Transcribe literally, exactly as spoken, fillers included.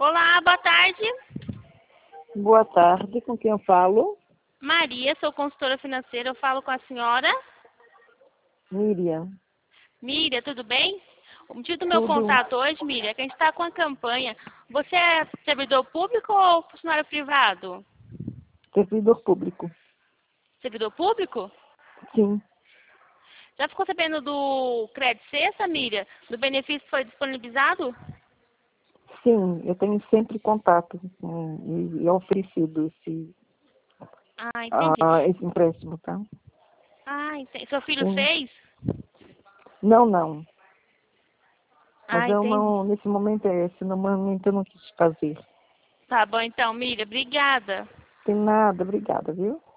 Olá, boa tarde. Boa tarde, com quem eu falo? Maria, sou consultora financeira, eu falo com a senhora. Miriam. Miriam, tudo bem? O motivo do meu Tudo. contato hoje, Miriam, é que a gente está com a campanha. Você é servidor público ou funcionário privado? Servidor público. Servidor público? Sim. Já ficou sabendo do Crédito Sexta, Miriam? Do benefício que foi disponibilizado? Sim, eu tenho sempre contato com, e, e oferecido esse, Ah, entendi. ah, esse empréstimo, tá? Ah, entendi. Seu filho Sim. fez? Não, não. Mas Ah, eu entendi. não, nesse momento é esse, no momento eu não quis fazer. Tá bom então, Miriam. Obrigada. Tem nada, obrigada, viu?